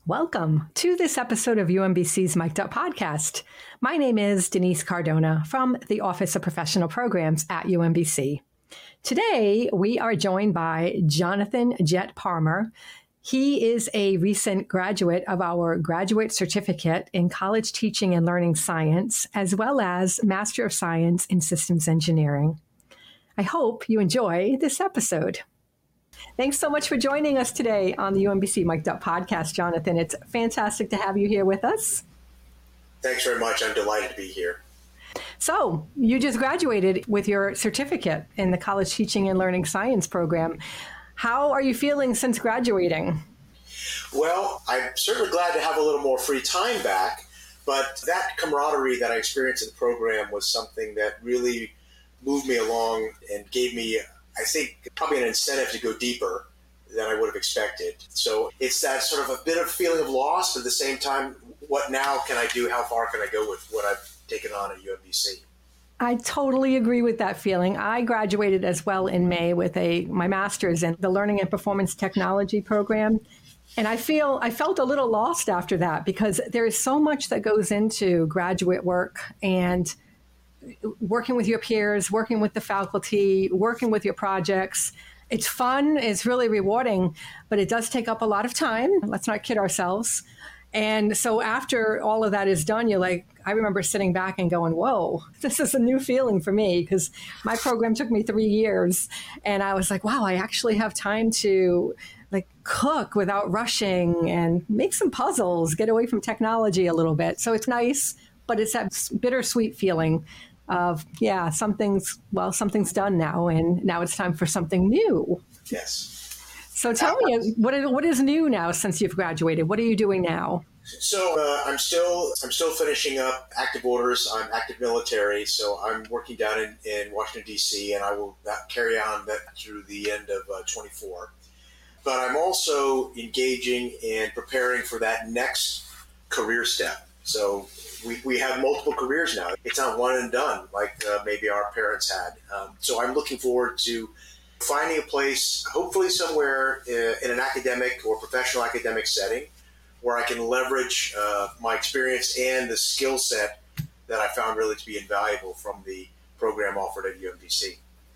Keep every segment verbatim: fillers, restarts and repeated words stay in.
Welcome to this episode of U M B C's Mic'd Up Podcast. My name is Denise Cardona from the Office of Professional Programs at U M B C. Today, we are joined by Jonathan Jet Palmer. He is a recent graduate of our Graduate Certificate in College Teaching and Learning Science, as well as Master of Science in Systems Engineering. I hope you enjoy this episode. Thanks so much for joining us today on the U M B C Mic'd Up Podcast, Jonathan. It's fantastic to have you here with us. Thanks very much. I'm delighted to be here. So, you just graduated with your certificate in the College Teaching and Learning Science program. How are you feeling since graduating? Well, I'm certainly glad to have a little more free time back, but that camaraderie that I experienced in the program was something that really moved me along and gave me, I think, probably an incentive to go deeper than I would have expected. So it's that sort of a bit of feeling of loss, but at the same time, what now can I do? How far can I go with what I've taken on at U M B C? I totally agree with that feeling. I graduated as well in May with a my master's in the Learning and Performance Technology program. And I feel I felt a little lost after that because there is so much that goes into graduate work and working with your peers, working with the faculty, working with your projects. It's fun, it's really rewarding, but it does take up a lot of time. Let's not kid ourselves. And so after all of that is done, you're like, I remember sitting back and going, whoa, this is a new feeling for me because my program took me three years. And I was like, wow, I actually have time to like cook without rushing and make some puzzles, get away from technology a little bit. So it's nice, but it's that bittersweet feeling of, yeah, something's, well, something's done now, and now it's time for something new. Yes. So tell me, what is, what is new now since you've graduated? What are you doing now? So uh, I'm still I'm still finishing up active orders. I'm active military, so I'm working down in, in Washington, D C, and I will carry on that through the end of uh, twenty-four. But I'm also engaging and preparing for that next career step. So we, we have multiple careers now. It's not one and done like uh, maybe our parents had. Um, so I'm looking forward to finding a place, hopefully somewhere in, in an academic or professional academic setting where I can leverage uh, my experience and the skill set that I found really to be invaluable from the program offered at U M B C.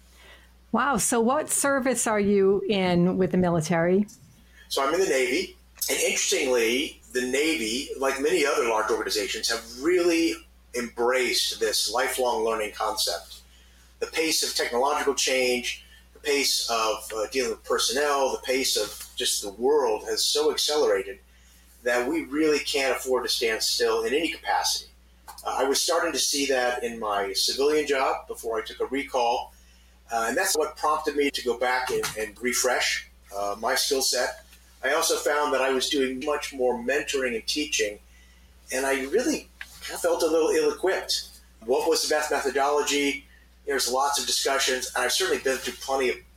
Wow. So what service are you in with the military? So I'm in the Navy. And interestingly, the Navy, like many other large organizations, have really embraced this lifelong learning concept. The pace of technological change, the pace of uh, dealing with personnel, the pace of just the world has so accelerated that we really can't afford to stand still in any capacity. Uh, I was starting to see that in my civilian job before I took a recall. Uh, and that's what prompted me to go back and, and refresh uh, my skill set. I also found that I was doing much more mentoring and teaching, and I really felt a little ill-equipped. What was the best methodology? There's lots of discussions, and I've certainly been through plenty of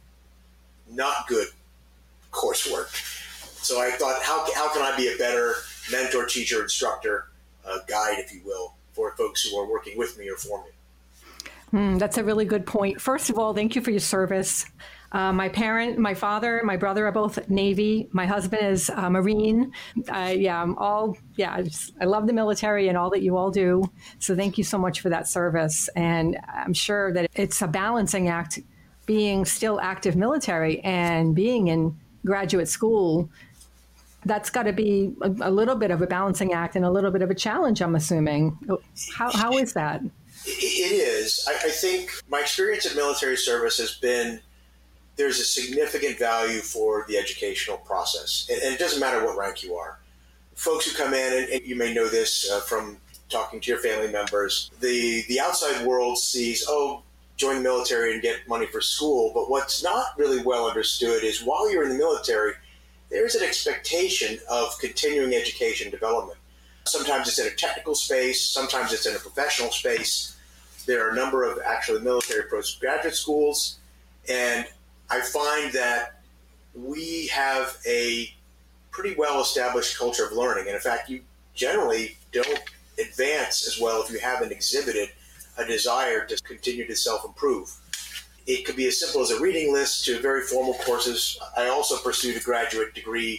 not good coursework. So I thought, how, how can I be a better mentor, teacher, instructor, uh, guide, if you will, for folks who are working with me or for me? Mm, that's a really good point. First of all, thank you for your service. Uh, my parent, my father, my brother are both Navy. My husband is a Marine. Uh, yeah, I'm all, yeah, I, just, I love the military and all that you all do. So thank you so much for that service. And I'm sure that it's a balancing act being still active military and being in graduate school. That's got to be a, a little bit of a balancing act and a little bit of a challenge, I'm assuming. How, how is that? It is. I, I think my experience in military service has been there's a significant value for the educational process. And, and it doesn't matter what rank you are. Folks who come in, and, and you may know this uh, from talking to your family members, the, the outside world sees, oh, join the military and get money for school. But what's not really well understood is while you're in the military, there's an expectation of continuing education and development. Sometimes it's in a technical space. Sometimes it's in a professional space. There are a number of actually military postgraduate schools. And I find that we have a pretty well-established culture of learning. And in fact, you generally don't advance as well if you haven't exhibited a desire to continue to self-improve. It could be as simple as a reading list to very formal courses. I also pursued a graduate degree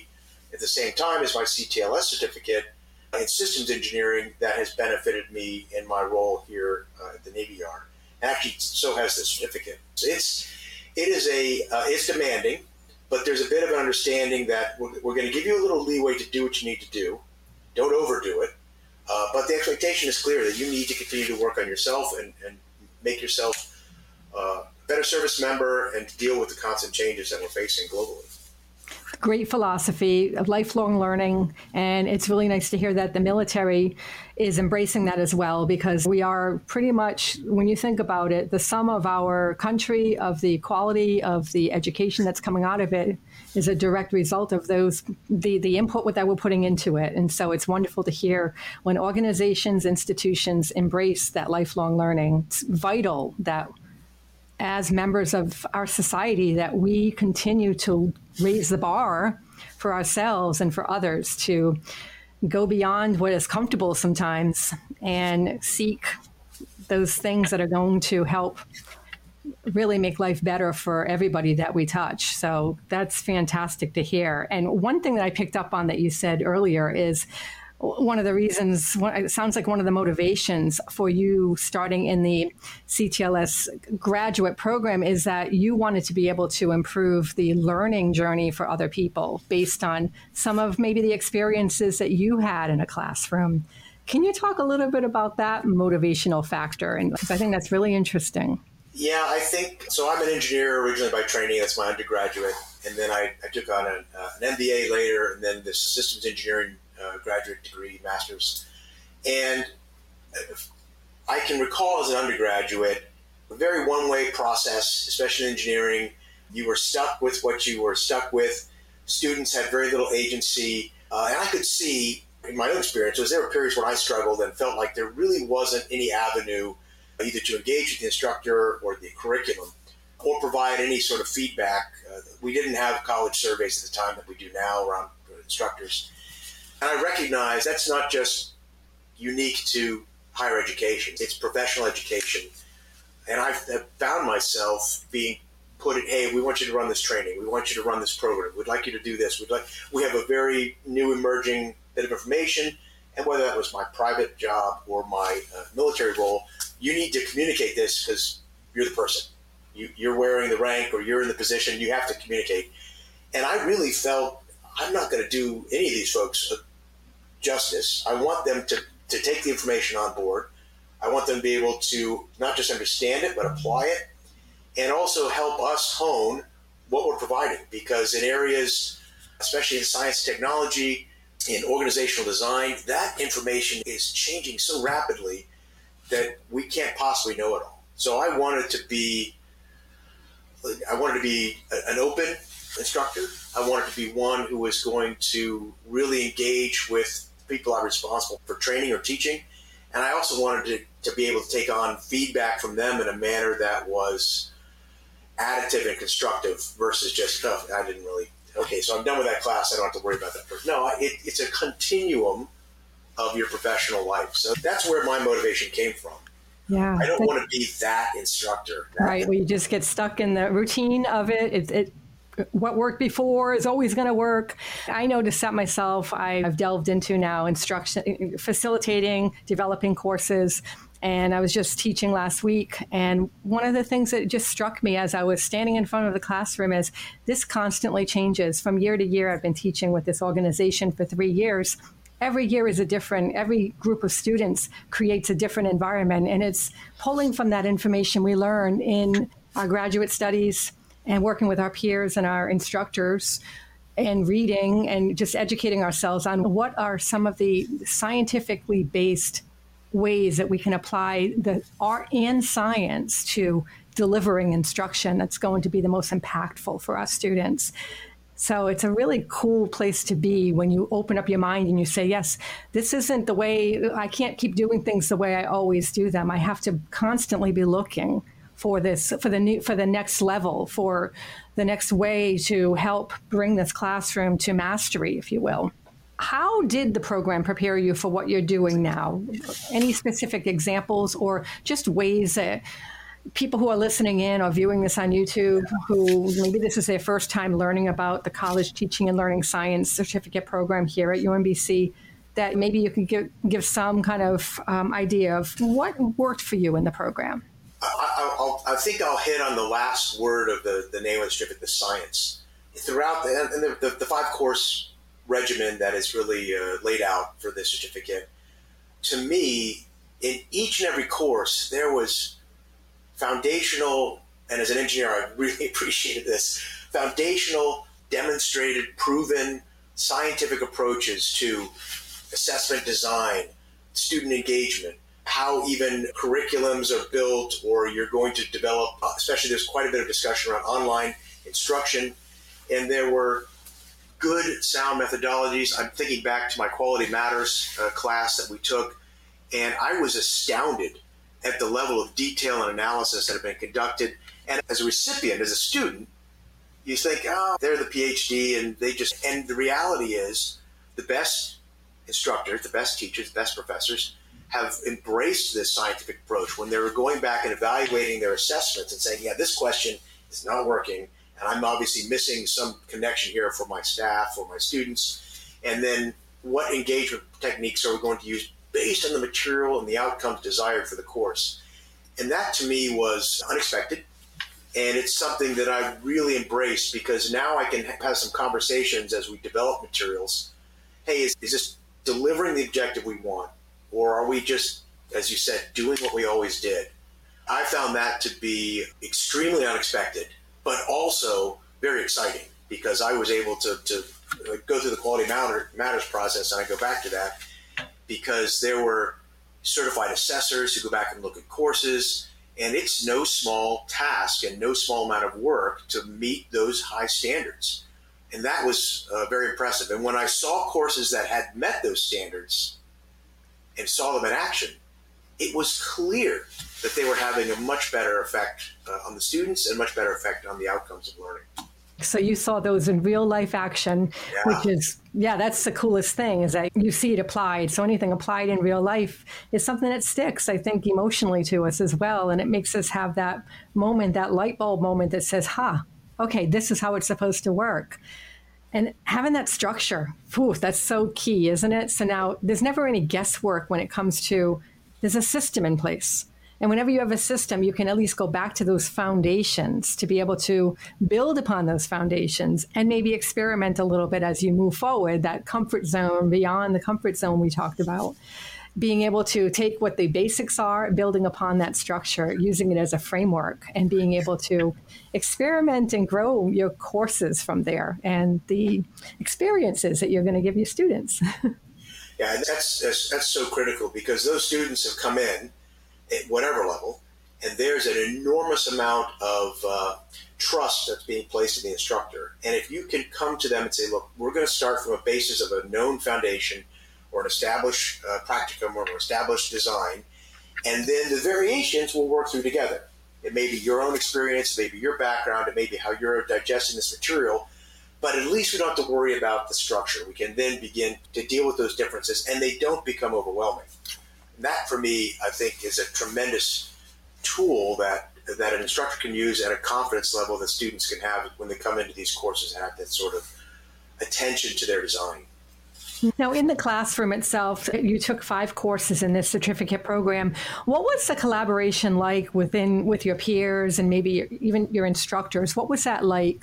at the same time as my C T L S certificate in systems engineering that has benefited me in my role here uh, at the Navy Yard. Actually, so has the certificate. So it's it is a uh, it's demanding, but there's a bit of an understanding that we're, we're going to give you a little leeway to do what you need to do. Don't overdo it. Uh, but the expectation is clear that you need to continue to work on yourself and, and make yourself uh, a better service member and to deal with the constant changes that we're facing globally. Great philosophy of lifelong learning. And it's really nice to hear that the military is embracing that as well, because we are pretty much, when you think about it, the sum of our country, of the quality of the education that's coming out of it is a direct result of those, the, the input that we're putting into it. And so it's wonderful to hear when organizations, institutions embrace that lifelong learning. It's vital that as members of our society that we continue to raise the bar for ourselves and for others to go beyond what is comfortable sometimes and seek those things that are going to help really make life better for everybody that we touch. So that's fantastic to hear. And one thing that I picked up on that you said earlier is one of the reasons, it sounds like one of the motivations for you starting in the C T L S graduate program is that you wanted to be able to improve the learning journey for other people based on some of maybe the experiences that you had in a classroom. Can you talk a little bit about that motivational factor? And because I think that's really interesting. Yeah, I think, so I'm an engineer originally by training. That's my undergraduate. And then I, I took on an, uh, an M B A later, and then this systems engineering Uh, graduate degree, master's. And I can recall as an undergraduate, a very one-way process, especially in engineering. You were stuck with what you were stuck with. Students had very little agency. Uh, and I could see, in my own experience, was there were periods when I struggled and felt like there really wasn't any avenue either to engage with the instructor or the curriculum or provide any sort of feedback. Uh, we didn't have college surveys at the time that we do now around instructors. And I recognize that's not just unique to higher education. It's professional education. And I've found myself being put in, hey, we want you to run this training. We want you to run this program. We'd like you to do this. We'd like. We have a very new emerging bit of information. And whether that was my private job or my uh, military role, you need to communicate this because you're the person. You, you're wearing the rank or you're in the position. You have to communicate. And I really felt I'm not going to do any of these folks justice. I want them to, to take the information on board. I want them to be able to not just understand it, but apply it, and also help us hone what we're providing. Because in areas, especially in science and technology, in organizational design, that information is changing so rapidly that we can't possibly know it all. So I wanted to be, I wanted to be an open instructor. I wanted to be one who was going to really engage with people I'm responsible for training or teaching. And I also wanted to, to be able to take on feedback from them in a manner that was additive and constructive versus just, oh, I didn't really, okay, so I'm done with that class. I don't have to worry about that person. No, it, it's a continuum of your professional life. So that's where my motivation came from. Yeah, I don't want to be that instructor. Right, where you just get stuck in the routine of it. It, it what worked before is always going to work. I know to set myself, I've delved into now instruction, facilitating, developing courses. And I was just teaching last week. And one of the things that just struck me as I was standing in front of the classroom is this constantly changes from year to year. I've been teaching with this organization for three years. Every year is a different, every group of students creates a different environment. And it's pulling from that information we learn in our graduate studies and working with our peers and our instructors and reading and just educating ourselves on what are some of the scientifically based ways that we can apply the art and science to delivering instruction that's going to be the most impactful for our students. So it's a really cool place to be when you open up your mind and you say, yes, this isn't the way, I can't keep doing things the way I always do them. I have to constantly be looking for this, for the new, for the next level, for the next way to help bring this classroom to mastery, if you will. How did the program prepare you for what you're doing now? Any specific examples or just ways that people who are listening in or viewing this on YouTube, who maybe this is their first time learning about the College Teaching and Learning Science certificate program here at U M B C, that maybe you can give, give some kind of um, idea of what worked for you in the program? I, I'll, I think I'll hit on the last word of the, the name of the certificate, the science. Throughout the, and the, the, the five-course regimen that is really uh, laid out for this certificate, to me, in each and every course, there was foundational, and as an engineer, I really appreciated this, foundational, demonstrated, proven scientific approaches to assessment design, student engagement, how even curriculums are built, or you're going to develop, especially there's quite a bit of discussion around online instruction, and there were good, sound methodologies. I'm thinking back to my Quality Matters uh, class that we took, and I was astounded at the level of detail and analysis that had been conducted. And as a recipient, as a student, you think, oh, they're the PhD, and they just, and the reality is the best instructors, the best teachers, the best professors have embraced this scientific approach when they were going back and evaluating their assessments and saying, yeah, this question is not working, and I'm obviously missing some connection here for my staff or my students. And then what engagement techniques are we going to use based on the material and the outcomes desired for the course? And that to me was unexpected. And it's something that I really embraced, because now I can have some conversations as we develop materials. Hey, is, is this delivering the objective we want? Or are we just, as you said, doing what we always did? I found that to be extremely unexpected, but also very exciting, because I was able to, to go through the Quality Matters process, and I go back to that, because there were certified assessors who go back and look at courses, and it's no small task and no small amount of work to meet those high standards. And that was uh, very impressive. And when I saw courses that had met those standards and saw them in action, it was clear that they were having a much better effect uh, on the students and much better effect on the outcomes of learning. So you saw those in real life action, yeah. which is, yeah, that's the coolest thing, is that you see it applied. So anything applied in real life is something that sticks, I think, emotionally to us as well. And it makes us have that moment, that light bulb moment that says, ha, huh, okay, this is how it's supposed to work. And having that structure, whew, that's so key, isn't it? So now there's never any guesswork when it comes to, there's a system in place. And whenever you have a system, you can at least go back to those foundations to be able to build upon those foundations and maybe experiment a little bit as you move forward, that comfort zone, beyond the comfort zone we talked about. Being able to take what the basics are, building upon that structure, using it as a framework, and being able to experiment and grow your courses from there and the experiences that you're going to give your students. Yeah, and that's, that's, that's so critical, because those students have come in at whatever level, and there's an enormous amount of uh, trust that's being placed in the instructor. And if you can come to them and say, look, we're going to start from a basis of a known foundation or an established uh, practicum or an established design, and then the variations will work through together. It may be your own experience, it may be your background, it may be how you're digesting this material, but at least we don't have to worry about the structure. We can then begin to deal with those differences, and they don't become overwhelming. That, for me, I think, is a tremendous tool that that an instructor can use at a confidence level that students can have when they come into these courses and have that sort of attention to their design. Now, in the classroom itself, you took five courses in this certificate program. What was the collaboration like within with your peers and maybe even your instructors? What was that like?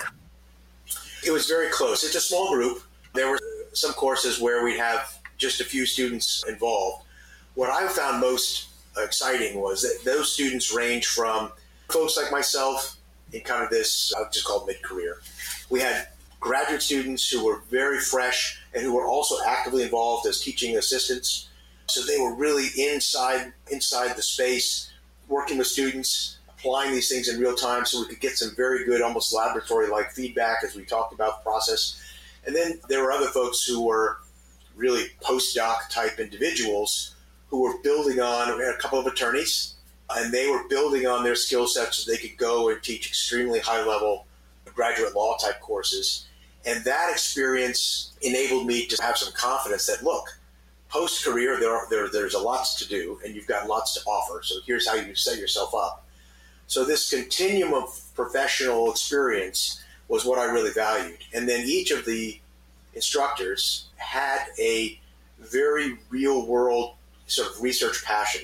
It was very close. It's a small group. There were some courses where we'd have just a few students involved. What I found most exciting was that those students range from folks like myself in kind of this, I would just call it mid-career. We had graduate students who were very fresh and who were also actively involved as teaching assistants. So they were really inside inside the space, working with students, applying these things in real time so we could get some very good, almost laboratory-like feedback as we talked about the process. And then there were other folks who were really postdoc type individuals who were building on, we had a couple of attorneys, and they were building on their skill sets so they could go and teach extremely high-level graduate law type courses. And that experience enabled me to have some confidence that, look, post-career, there, are, there there's a lot to do, and you've got lots to offer, so here's how you set yourself up. So this continuum of professional experience was what I really valued. And then each of the instructors had a very real world sort of research passion.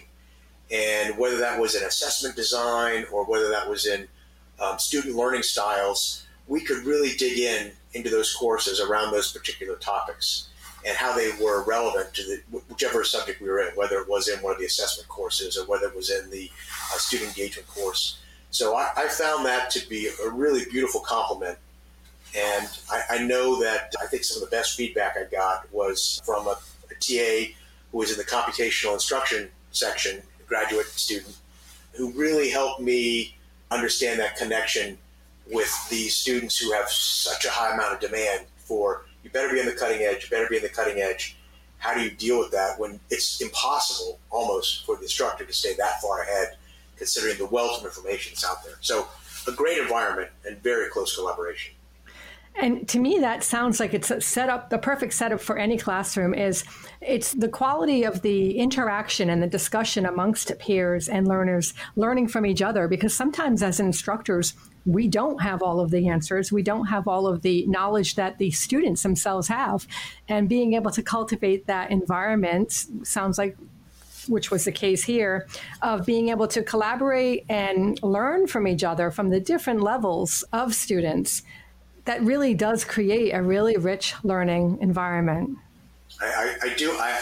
And whether that was in assessment design or whether that was in um, student learning styles, we could really dig in into those courses around those particular topics and how they were relevant to the, whichever subject we were in, whether it was in one of the assessment courses or whether it was in the uh, student engagement course. So I, I found that to be a really beautiful compliment. And I, I know that I think some of the best feedback I got was from a, a T A who was in the computational instruction section, a graduate student, who really helped me understand that connection with these students who have such a high amount of demand for, you better be on the cutting edge, you better be on the cutting edge. How do you deal with that when it's impossible almost for the instructor to stay that far ahead, considering the wealth of information that's out there? So a great environment and very close collaboration. And to me, that sounds like it's a setup, the perfect setup for any classroom is it's the quality of the interaction and the discussion amongst peers and learners learning from each other, because sometimes as instructors, we don't have all of the answers. We don't have all of the knowledge that the students themselves have. And being able to cultivate that environment sounds like, which was the case here, of being able to collaborate and learn from each other from the different levels of students. That really does create a really rich learning environment. I, I, I do. I,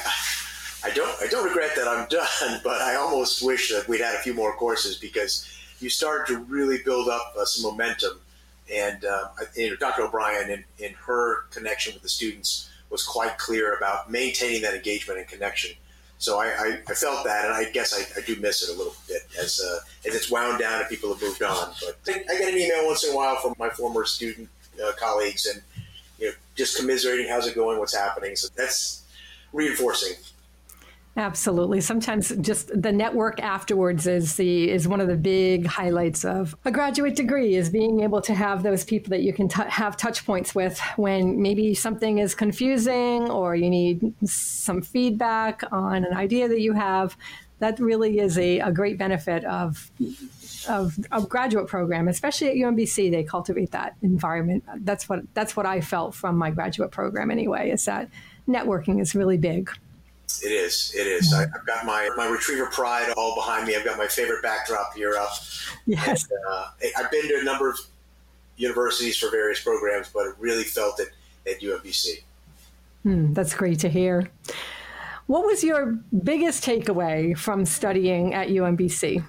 I don't. I don't regret that I'm done, but I almost wish that we'd had a few more courses because you started to really build up uh, some momentum. And uh, you know, Doctor O'Brien, in, in her connection with the students, was quite clear about maintaining that engagement and connection. So I, I, I felt that, and I guess I, I do miss it a little bit as uh, as it's wound down and people have moved on. But I, I get an email once in a while from my former student Uh, colleagues and you know just commiserating, how's it going, what's happening. So that's reinforcing. Absolutely. Sometimes just the network afterwards is the is one of the big highlights of a graduate degree, is being able to have those people that you can t- have touch points with when maybe something is confusing or you need some feedback on an idea that you have. That really is a, a great benefit of Of, of graduate program, especially at U M B C. They cultivate that environment. That's what that's what I felt from my graduate program anyway, is that networking is really big. It is. It is. I, I've got my, my Retriever Pride all behind me. I've got my favorite backdrop here up. Yes. And, uh, I've been to a number of universities for various programs, but I really felt it at U M B C. Hmm, that's great to hear. What was your biggest takeaway from studying at U M B C?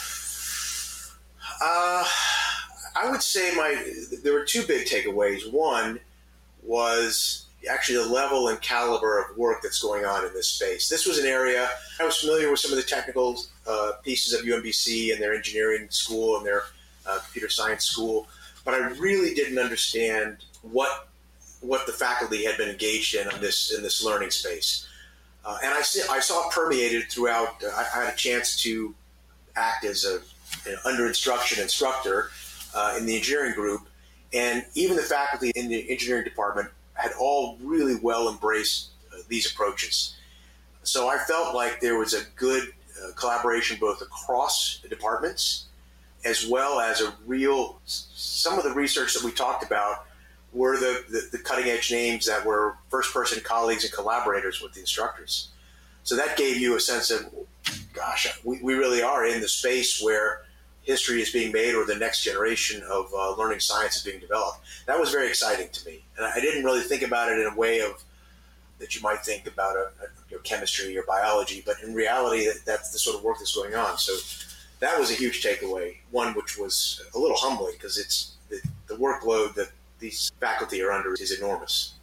Uh, I would say my there were two big takeaways. One was actually the level and caliber of work that's going on in this space. This was an area, I was familiar with some of the technical uh, pieces of U M B C and their engineering school and their uh, computer science school, but I really didn't understand what what the faculty had been engaged in on this in this learning space. Uh, and I, see, I saw it permeated throughout. Uh, I, I had a chance to act as a an under instruction instructor uh, in the engineering group, and even the faculty in the engineering department had all really well embraced uh, these approaches. So I felt like there was a good uh, collaboration both across the departments as well as a real, some of the research that we talked about were the, the, the cutting edge names that were first person colleagues and collaborators with the instructors. So that gave you a sense of, gosh, we, we really are in the space where history is being made or the next generation of uh, learning science is being developed. That was very exciting to me. And I didn't really think about it in a way of that you might think about a, a, you know, chemistry or biology, but in reality, that, that's the sort of work that's going on. So that was a huge takeaway, one which was a little humbling because it's the, the workload that these faculty are under is enormous.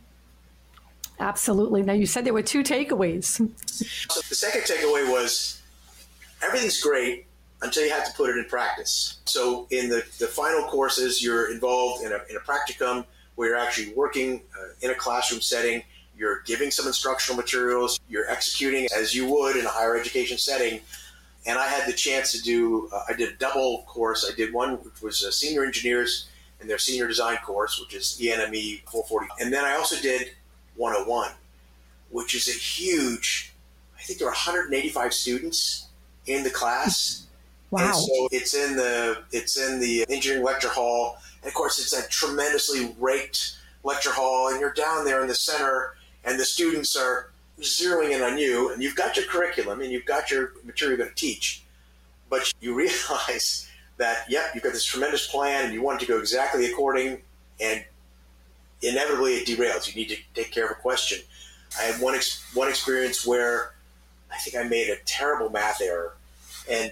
Absolutely. Now, you said there were two takeaways. So the second takeaway was everything's great until you have to put it in practice. So in the, the final courses, you're involved in a, in a practicum where you're actually working uh, in a classroom setting. You're giving some instructional materials. You're executing as you would in a higher education setting. And I had the chance to do, uh, I did a double course. I did one which was uh, senior engineers and their senior design course, which is E N M E four forty. And then I also did one oh one, which is a huge, I think there were one hundred eighty-five students in the class. Wow. And so it's in the it's in the engineering lecture hall. And of course, it's that tremendously raked lecture hall, and you're down there in the center, and the students are zeroing in on you, and you've got your curriculum, and you've got your material you're going to teach. But you realize that, yep, you've got this tremendous plan, and you want it to go exactly according, and inevitably it derails. You need to take care of a question. I had one ex- one experience where I think I made a terrible math error, and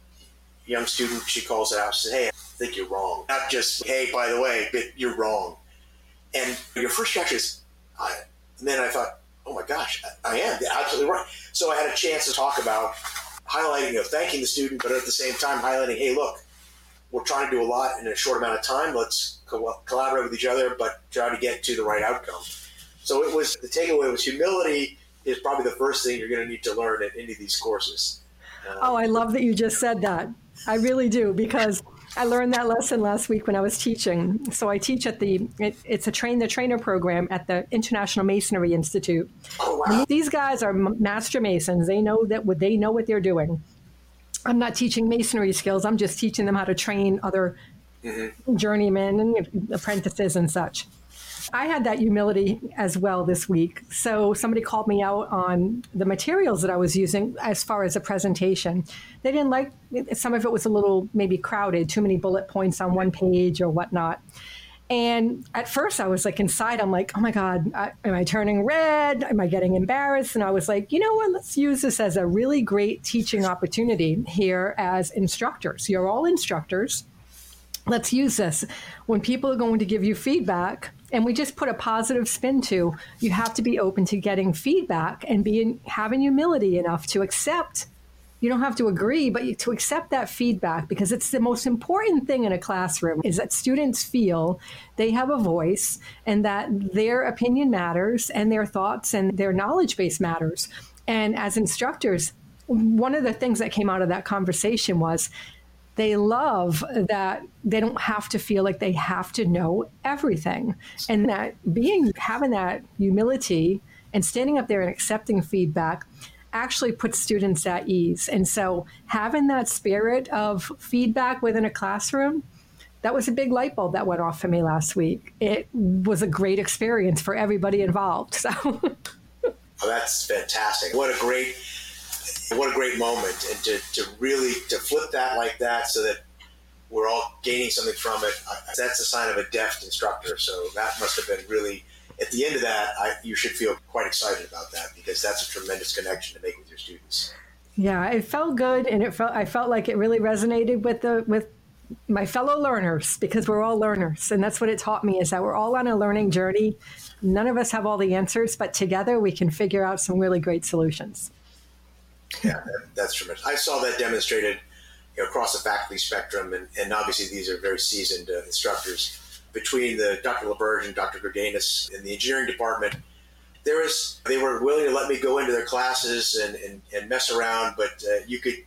a young student, she calls it out, she says, hey, I think you're wrong. Not just, hey, by the way, but you're wrong. And your first reaction is, I, and then I thought, oh my gosh, I, I am absolutely right. So I had a chance to talk about highlighting, you know, thanking the student, but at the same time highlighting, hey, look, we're trying to do a lot in a short amount of time. Let's co- collaborate with each other, but try to get to the right outcome. So it was, the takeaway was humility is probably the first thing you're going to need to learn at any of these courses. Um, oh, I love that you just said that. I really do, because I learned that lesson last week when I was teaching. So I teach at the, it, it's a train the trainer program at the International Masonry Institute. Oh, wow. These guys are master masons. They know that what they know what they're doing. I'm not teaching masonry skills. I'm just teaching them how to train other mm-hmm. journeymen and apprentices and such. I had that humility as well this week. So somebody called me out on the materials that I was using as far as a presentation. They didn't like, some of it was a little maybe crowded, too many bullet points on one page or whatnot. And at first I was like inside, I'm like, oh my God, I, am I turning red? Am I getting embarrassed? And I was like, you know what, let's use this as a really great teaching opportunity here as instructors. You're all instructors. Let's use this. When people are going to give you feedback, and we just put a positive spin to, you have to be open to getting feedback and being having humility enough to accept. You don't have to agree, but to accept that feedback, because it's the most important thing in a classroom is that students feel they have a voice and that their opinion matters and their thoughts and their knowledge base matters. And as instructors, one of the things that came out of that conversation was they love that they don't have to feel like they have to know everything. And that being, having that humility and standing up there and accepting feedback actually puts students at ease. And so having that spirit of feedback within a classroom, that was a big light bulb that went off for me last week. It was a great experience for everybody involved. So oh, that's fantastic. What a great What a great moment, and to, to really to flip that like that so that we're all gaining something from it. That's a sign of a deft instructor. So that must have been really, at the end of that, I, you should feel quite excited about that, because that's a tremendous connection to make with your students. Yeah, it felt good, and it felt I felt like it really resonated with the with my fellow learners, because we're all learners, and that's what it taught me, is that we're all on a learning journey. None of us have all the answers, but together we can figure out some really great solutions. Yeah, that's tremendous. I saw that demonstrated, you know, across the faculty spectrum, and, and obviously these are very seasoned uh, instructors. Between the Doctor LaBerge and Doctor Gerganis in the engineering department, there was they were willing to let me go into their classes and, and, and mess around, but uh, you could.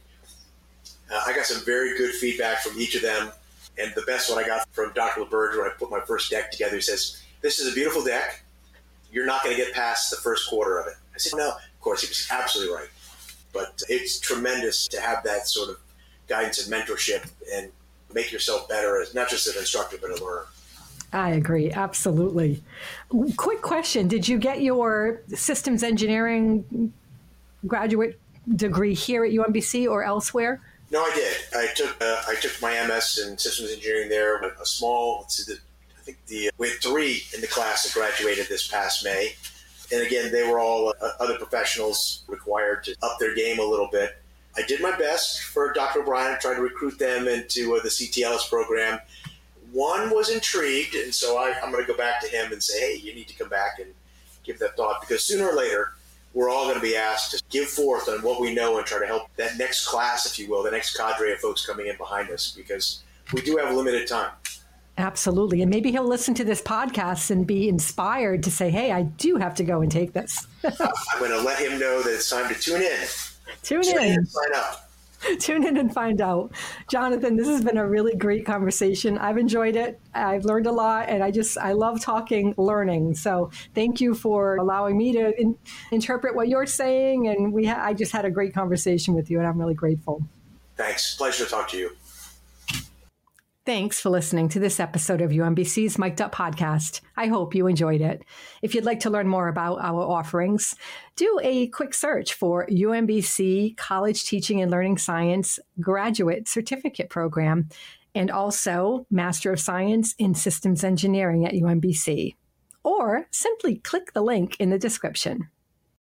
Uh, I got some very good feedback from each of them, and the best one I got from Doctor LaBerge when I put my first deck together. He says, "This is a beautiful deck. You're not going to get past the first quarter of it." I said, "No." Of course, he was absolutely right. But it's tremendous to have that sort of guidance and mentorship and make yourself better as not just an instructor, but a learner. I agree. Absolutely. Quick question. Did you get your systems engineering graduate degree here at U M B C or elsewhere? No, I did. I took uh, I took my M S in systems engineering there. A small, let's see, the, I think the we had three in the class that graduated this past May. And again, they were all uh, other professionals required to up their game a little bit. I did my best for Doctor O'Brien, tried to recruit them into uh, the C T L S program. One was intrigued, and so I, I'm going to go back to him and say, hey, you need to come back and give that thought, because sooner or later, we're all going to be asked to give forth on what we know and try to help that next class, if you will, the next cadre of folks coming in behind us, because we do have limited time. Absolutely. And maybe he'll listen to this podcast and be inspired to say, hey, I do have to go and take this. I'm going to let him know that it's time to tune in. Tune, tune in. in and find out. Tune in and find out. Jonathan, this has been a really great conversation. I've enjoyed it. I've learned a lot, and I just, I love talking learning. So thank you for allowing me to in, interpret what you're saying. And we, ha- I just had a great conversation with you, and I'm really grateful. Thanks. Pleasure to talk to you. Thanks for listening to this episode of U M B C's Mic'd Up Podcast. I hope you enjoyed it. If you'd like to learn more about our offerings, do a quick search for U M B C College Teaching and Learning Science Graduate Certificate Program and also Master of Science in Systems Engineering at U M B C. Or simply click the link in the description.